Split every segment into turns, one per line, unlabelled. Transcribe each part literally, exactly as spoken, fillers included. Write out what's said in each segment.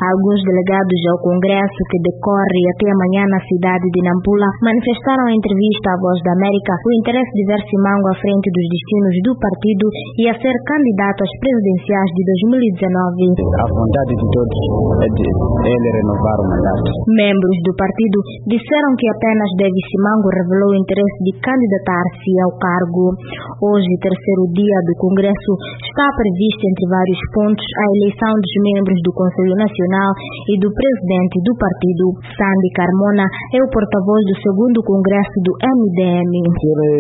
Alguns delegados ao Congresso, que decorre até amanhã na cidade de Nampula, manifestaram em entrevista à Voz da América o interesse de ver Simango à frente dos destinos do partido e a ser candidato às presidenciais de dois mil e dezenove.
A vontade de todos é de ele renovar o mandato.
Membros do partido disseram que apenas David Simango revelou o interesse de candidatar-se ao cargo. Hoje, terceiro dia do Congresso, está prevista, entre vários pontos, a eleição dos membros do Conselho Nacional e do presidente do partido. Sandy Carmona é o porta-voz do segundo Congresso do M D M.
Se ele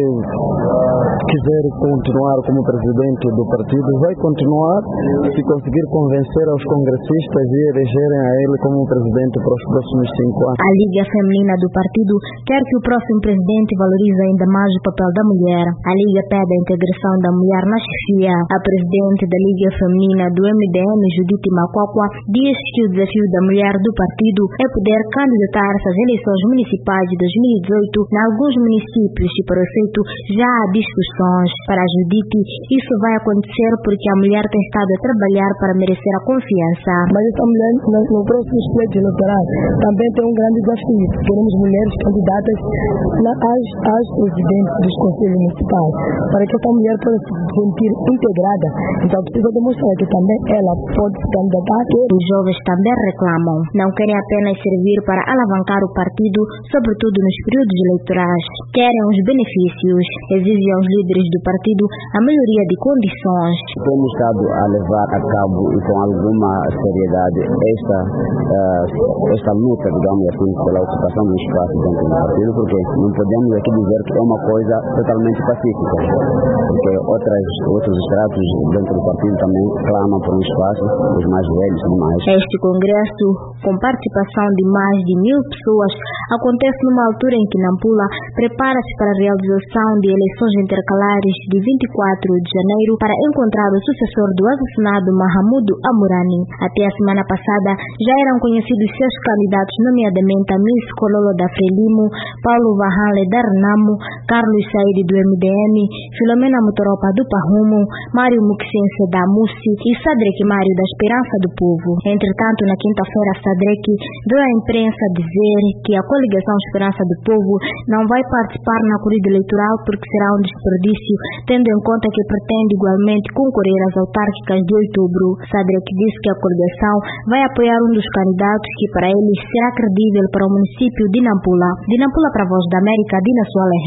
quiser continuar como presidente do partido, vai continuar, se conseguir convencer aos congressistas e elegerem a ele como presidente para os próximos cinco anos.
A Liga Feminina do partido quer que o próximo presidente valorize ainda mais o papel da mulher. A Liga pede a integração da mulher na chefia. A presidente da Liga Feminina do M D M, Judith Makwakwa, diz que o desafio da mulher do partido é poder candidatar-se às eleições municipais de dois mil e dezoito em alguns municípios e, para o efeito, já há discussões. Para a Judith, isso vai acontecer porque a mulher tem estado a trabalhar para merecer a confiança.
Mas essa mulher, no, no próximo pleito eleitoral, também tem um grande desafio. Queremos mulheres candidatas na, às, às presidentes dos conselhos municipais, para que essa mulher possa se sentir integrada. Então precisa demonstrar que também ela pode se candidatar.
Os jovens também reclamam. Não querem apenas servir para alavancar o partido, sobretudo nos períodos eleitorais. Querem os benefícios. Exigem aos líderes do partido a melhoria de condições.
Temos estado a levar a cabo e com alguma seriedade esta, uh, esta luta, digamos assim, pela ocupação do espaço dentro do partido, porque não podemos aqui dizer que é uma coisa totalmente pacífica, porque outras, outros estratos dentro do partido também clamam por um espaço, os mais velhos e mais.
Este congresso, com participação de mais de mil pessoas, acontece numa altura em que Nampula prepara-se para a realização de eleições intercalares de vinte e quatro de janeiro para encontrar o sucessor do assassinado Mahamudu Amurani. Até a semana passada já eram conhecidos seus candidatos, nomeadamente a Miss Kololo da Frelimo, Paulo Vahanle da Renamo, Carlos Said do M D M, Filomena Mutoropa do Pahumo, Mário Muxense da Mussi e Sadrek Mário da Esperança do Povo. Entretanto, na quinta-feira, Sadrek deu à imprensa dizer que a coligação Esperança do Povo não vai participar na corrida eleitoral porque será um desperdício, tendo em conta que pretende igualmente concorrer às autárquicas de outubro. Sadrek disse que a coligação vai apoiar um dos candidatos que para eles será credível para o município de Nampula. De Nampula para a Voz da América, Dina Soares.